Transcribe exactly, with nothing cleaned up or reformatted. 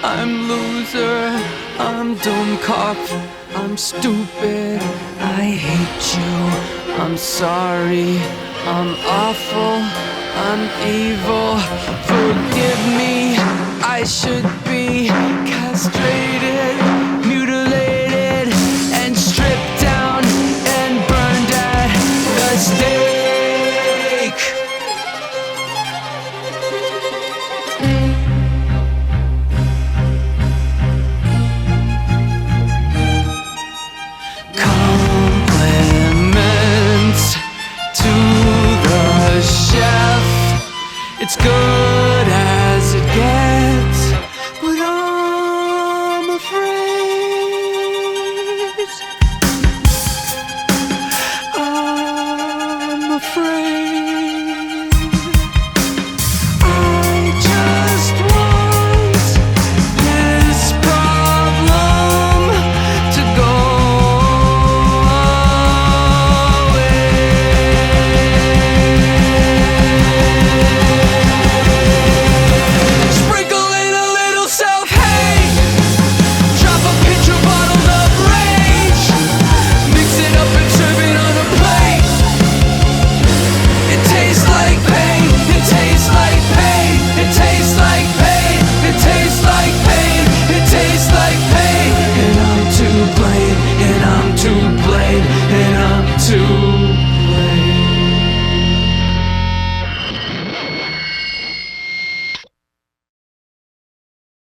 I'm loser, I'm dumb cop, I'm stupid, I hate you, I'm sorry, I'm awful, I'm evil. Forgive me, I should be castrated, mutilated, and stripped down and burned at the stake. Compliments to the chef. It's good.